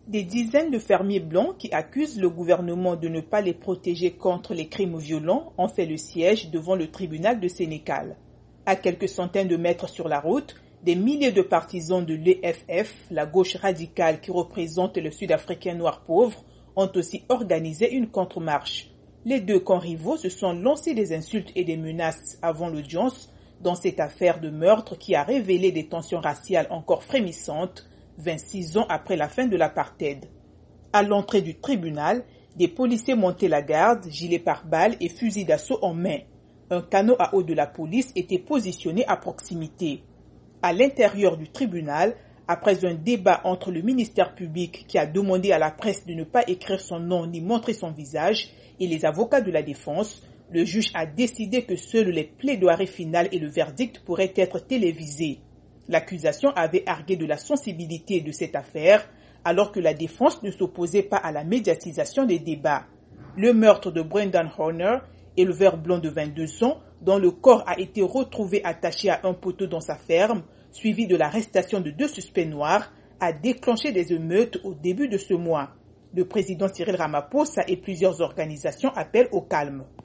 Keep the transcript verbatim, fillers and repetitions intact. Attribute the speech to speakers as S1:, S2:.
S1: Des dizaines de fermiers blancs qui accusent le gouvernement de ne pas les protéger contre les crimes violents ont fait le siège devant le tribunal de Sénégal. À quelques centaines de mètres sur la route, des milliers de partisans de l'E F F, la gauche radicale qui représente le Sud-Africain noir pauvre, ont aussi organisé une contre-marche. Les deux camps rivaux se sont lancés des insultes et des menaces avant l'audience dans cette affaire de meurtre qui a révélé des tensions raciales encore frémissantes vingt-six ans après la fin de l'apartheid. À l'entrée du tribunal, des policiers montaient la garde, gilets pare-balles et fusils d'assaut en main. Un canot à eau de la police était positionné à proximité. À l'intérieur du tribunal, après un débat entre le ministère public qui a demandé à la presse de ne pas écrire son nom ni montrer son visage et les avocats de la défense, le juge a décidé que seules les plaidoiries finales et le verdict pourraient être télévisés. L'accusation avait argué de la sensibilité de cette affaire, alors que la défense ne s'opposait pas à la médiatisation des débats. Le meurtre de Brendan Horner, éleveur blanc de vingt-deux ans, dont le corps a été retrouvé attaché à un poteau dans sa ferme, suivi de l'arrestation de deux suspects noirs, a déclenché des émeutes au début de ce mois. Le président Cyril Ramaphosa et plusieurs organisations appellent au calme.